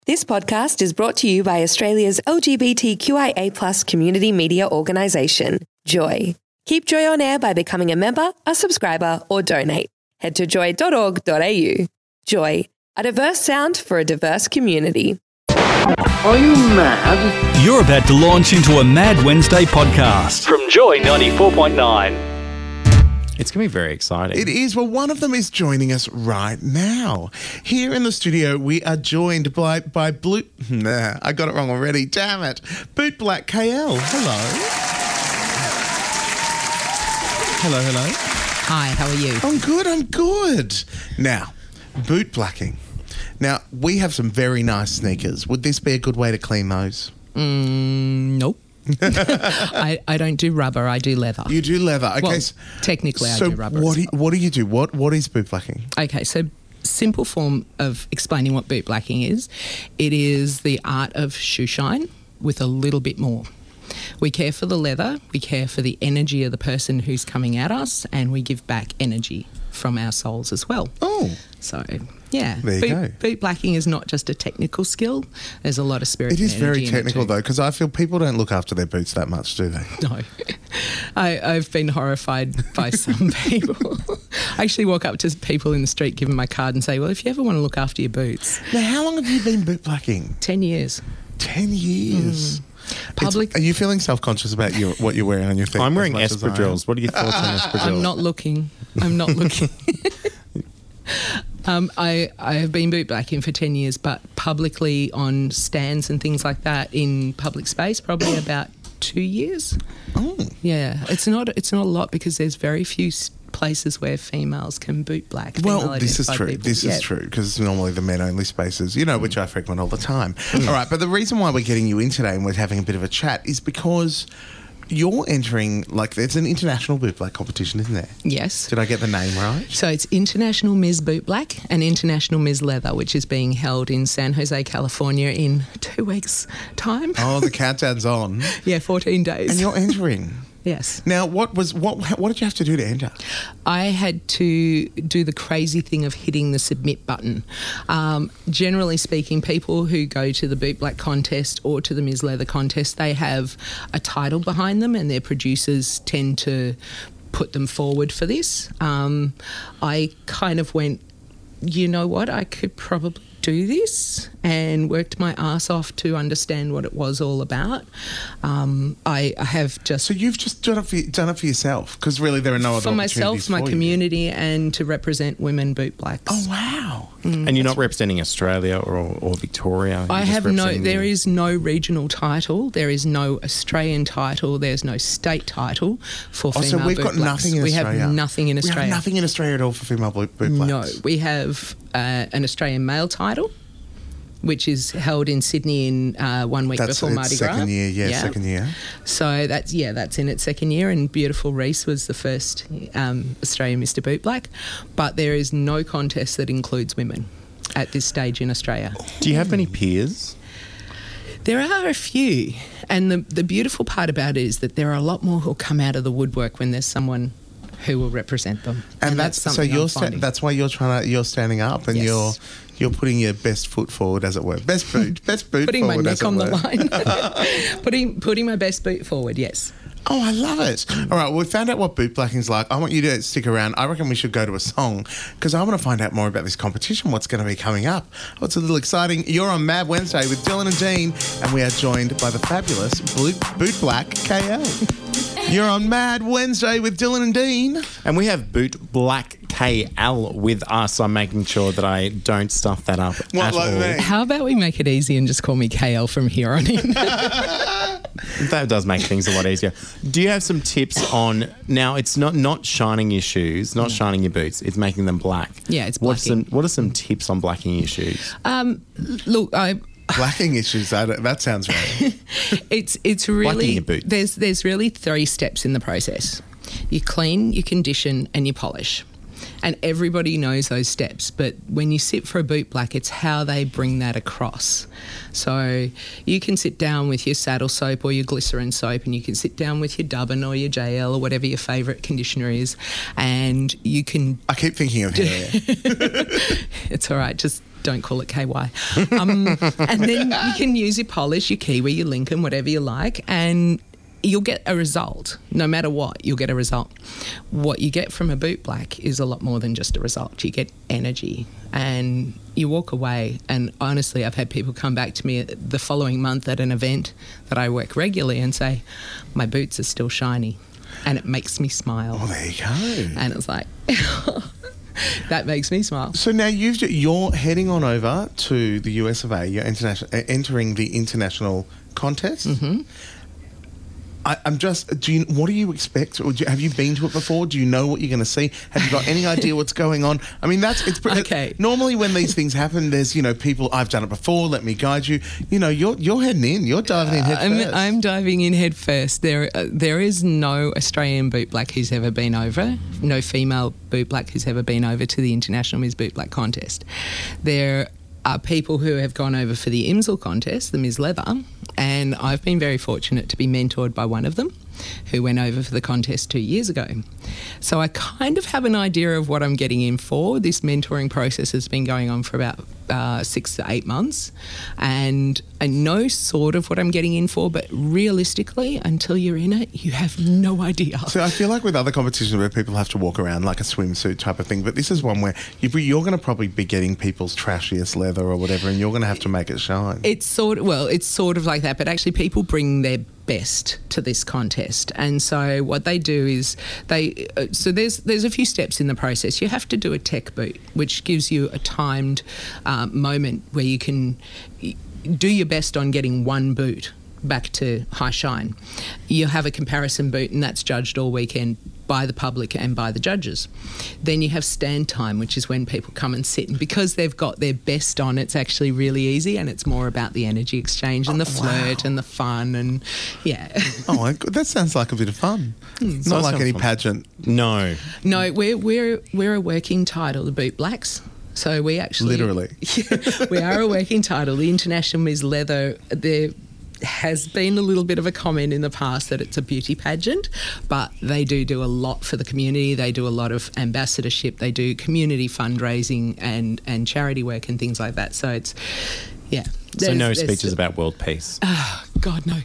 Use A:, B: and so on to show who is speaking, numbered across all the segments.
A: This podcast is brought to you by Australia's LGBTQIA+ community media organisation, Joy. Keep Joy on air by becoming a member, a subscriber, or donate. Head to joy.org.au. Joy, a diverse sound for a diverse community.
B: Are you mad?
C: You're about to launch into a Mad Wednesday podcast from Joy 94.9.
D: It's going to be very exciting.
E: It is. Well, one of them is joining us right now. Here in the studio, we are joined by Blue... Nah, I got it wrong already. Damn it. Boot Black KL. Hello. Hello.
F: Hi, how are you?
E: I'm good. Now, boot blacking. Now, we have some very nice sneakers. Would this be a good way to clean those?
F: Nope. I don't do rubber, I do leather.
E: You do leather. Okay.
F: Well, technically I do rubber.
E: What do you do? What is boot blacking?
F: Okay, so simple form of explaining what boot blacking is. It is the art of shoe shine with a little bit more. We care for the leather, we care for the energy of the person who's coming at us, and we give back energy from our souls as well.
E: Oh.
F: So, yeah.
E: There you go.
F: Boot blacking is not just a technical skill. There's a lot of spirit.
E: It is
F: and energy
E: very technical, though, because I feel people don't look after their boots that much, do they?
F: No. I've been horrified by some people. I actually walk up to people in the street, give them my card and say, well, if you ever want to look after your boots.
E: Now, how long have you been boot blacking?
F: 10 years.
E: 10 years.
F: Public.
E: Are you feeling self-conscious about what you're wearing on your feet?
D: I'm wearing
E: as much as I am?
D: espadrilles. What are your thoughts on espadrilles?
F: I'm not looking. I have been boot blacking for 10 years, but publicly on stands and things like that in public space, probably about 2 years.
E: Oh.
F: Yeah. It's not a lot because there's very few places where females can boot black.
E: Well, this is true.
F: People.
E: This is true because it's normally the men-only spaces, which I frequent all the time. All right, but the reason why we're getting you in today and we're having a bit of a chat is because you're entering, there's an international boot black competition, isn't there?
F: Yes.
E: Did I get the name right?
F: So it's International Ms. Boot Black and International Ms. Leather, which is being held in San Jose, California in 2 weeks' time.
E: Oh, the countdown's on.
F: Yeah, 14 days.
E: And you're entering.
F: Yes.
E: Now, what did you have to do to enter?
F: I had to do the crazy thing of hitting the submit button. Generally speaking, people who go to the Boot Black contest or to the Ms. Leather contest, they have a title behind them and their producers tend to put them forward for this. I kind of went, you know what, I could probably do this, and worked my ass off to understand what it was all about. I have just...
E: So you've just done it for yourself, because really there are no other
F: for myself, my community, and to represent women boot blacks.
E: Oh, wow.
D: And you're not representing Australia or Victoria?
F: There is no regional title, there is no Australian title, there's no state title for female boot blacks.
E: So we've got nothing in Australia?
F: We have nothing in Australia.
E: We have nothing in Australia at all for female boot blacks?
F: No, we have an Australian male title, which is held in Sydney in 1 week before Mardi Gras.
E: Second year.
F: So that's in its second year, and Beautiful Reese was the first Australian Mr. Boot Black. But there is no contest that includes women at this stage in Australia.
D: Do you have many peers?
F: There are a few, and the beautiful part about it is that there are a lot more who'll come out of the woodwork when there's someone who will represent them.
E: And that's something that's why you're standing up and
F: yes.
E: You're putting your best foot forward, as it were. Best boot
F: putting
E: forward,
F: my neck on the line. putting my best boot forward, yes.
E: Oh, I love it. All right, well, we found out what boot blacking is like. I want you to stick around. I reckon we should go to a song because I want to find out more about this competition, what's going to be coming up. Oh, it's a little exciting. You're on Mad Wednesday with Dylan and Dean, and we are joined by the fabulous Boot Black KL. You're on Mad Wednesday with Dylan and Dean.
D: And we have Boot Black KL with us. I'm making sure that I don't stuff that up at all.
E: Me?
F: How about we make it easy and just call me KL from here on in?
D: That does make things a lot easier. Do you have some tips on, now it's not shining your shoes, not shining your boots, it's making them black.
F: Yeah, it's blacking.
D: What are some tips on blacking your shoes?
F: Look,
E: Blacking issues, that sounds right.
F: It's really...
D: Blacking your boots.
F: There's really 3 steps in the process. You clean, you condition and you polish. And everybody knows those steps, but when you sit for a boot black, it's how they bring that across. So you can sit down with your saddle soap or your glycerin soap, and you can sit down with your Dubbin or your JL or whatever your favourite conditioner is, and you can...
E: I keep thinking of hair.
F: It's all right, just don't call it KY. And then you can use your polish, your Kiwi, your Lincoln, whatever you like, and you'll get a result. No matter what, you'll get a result. What you get from a boot black is a lot more than just a result. You get energy and you walk away. And honestly, I've had people come back to me the following month at an event that I work regularly and say, my boots are still shiny. And it makes me smile.
E: Oh, there you go.
F: And it's like, that makes me smile.
E: So now you're heading on over to the US of A. You're entering the international contest.
F: Mm-hmm.
E: What do you expect? Have you been to it before? Do you know what you're going to see? Have you got any idea what's going on? I mean,
F: okay.
E: Normally when these things happen, there's, people, I've done it before, let me guide you. You're heading in, you're diving in head first.
F: I'm diving in head first. There is no Australian boot black who's ever been over, no female boot black who's ever been over to the International Ms. Boot Black contest. There are people who have gone over for the IMSL contest, the Ms. Leather, and I've been very fortunate to be mentored by one of them who went over for the contest 2 years ago. So I kind of have an idea of what I'm getting in for. This mentoring process has been going on for about 6 to 8 months, and I know sort of what I'm getting in for, but realistically, until you're in it, you have no idea.
E: So I feel like with other competitions where people have to walk around like a swimsuit type of thing, but this is one where you're going to probably be getting people's trashiest leather or whatever, and you're going to have to make it shine.
F: It's sort of like that, but actually people bring their best to this contest, and so what they do is there's a few steps in the process. You have to do a tech boot, which gives you a timed moment where you can do your best on getting one boot back to high shine. You have a comparison boot, and that's judged all weekend by the public and by the judges. Then you have stand time, which is when people come and sit, and because they've got their best on, it's actually really easy, and it's more about the energy exchange and the flirt and the fun, and
E: that sounds like a bit of fun. Not like any pageant.
D: No,
F: we're a working title, the Boot Blacks. So we actually
E: literally
F: we are a working title. The International Ms. Leather, there has been a little bit of a comment in the past that it's a beauty pageant, but they do a lot for the community. They do a lot of ambassadorship. They do community fundraising and charity work and things like that. So it's, yeah.
D: So no speeches about world peace?
F: Oh, God, no.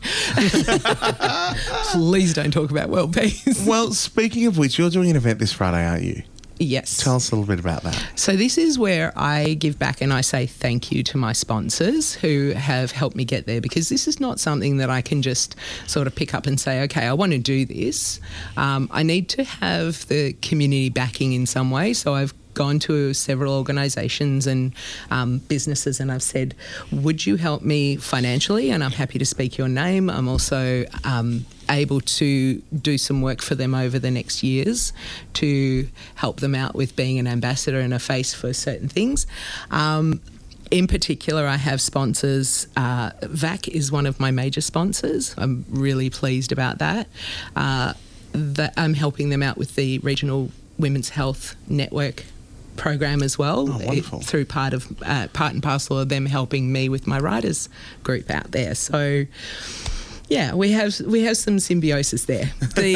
F: Please don't talk about world peace.
E: Well, speaking of which, you're doing an event this Friday, aren't you?
F: Yes.
E: Tell us a little bit about that.
F: So this is where I give back and I say thank you to my sponsors who have helped me get there, because this is not something that I can just sort of pick up and say, okay, I want to do this. I need to have the community backing in some way. So I've gone to several organisations and businesses and I've said, would you help me financially? And I'm happy to speak your name. I'm also able to do some work for them over the next years to help them out with being an ambassador and a face for certain things. In particular, I have sponsors. VAC is one of my major sponsors. I'm really pleased about that. That I'm helping them out with the Regional Women's Health Network program as well.
E: Oh, wonderful.
F: Through part and parcel of them helping me with my writers group out there. So yeah, we have some symbiosis there.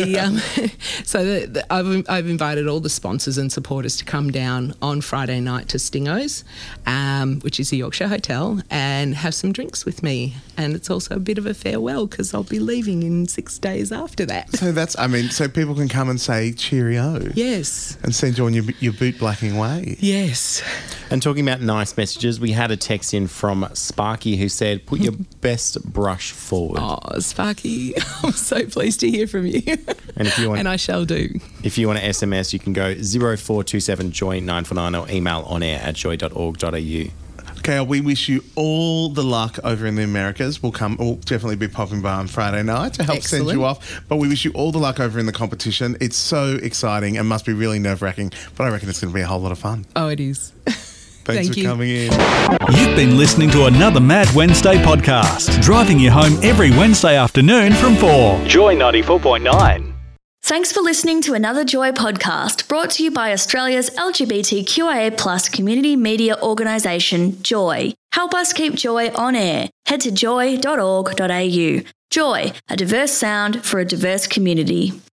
F: I've invited all the sponsors and supporters to come down on Friday night to Stingo's, which is the Yorkshire Hotel, and have some drinks with me. And it's also a bit of a farewell because I'll be leaving in 6 days after that.
E: So people can come and say cheerio.
F: Yes.
E: And send you on your boot blacking way.
F: Yes.
D: And talking about nice messages, we had a text in from Sparky who said, put your best brush forward.
F: Oh, Sparky, I'm so pleased to hear from you.
D: And if you want,
F: and I shall do.
D: If you want to SMS, you can go 0427 Joy 949 or email onair@joy.org.au.
E: Okay, we wish you all the luck over in the Americas. We'll definitely be popping by on Friday night to help send you off. But we wish you all the luck over in the competition. It's so exciting and must be really nerve-wracking, but I reckon it's going to be a whole lot of fun.
F: Oh, it is.
E: Thanks for coming in.
C: You've been listening to another Mad Wednesday podcast, driving you home every Wednesday afternoon from 4.
G: Joy 94.9.
H: Thanks for listening to another Joy podcast brought to you by Australia's LGBTQIA+ community media organisation, Joy. Help us keep Joy on air. Head to joy.org.au. Joy, a diverse sound for a diverse community.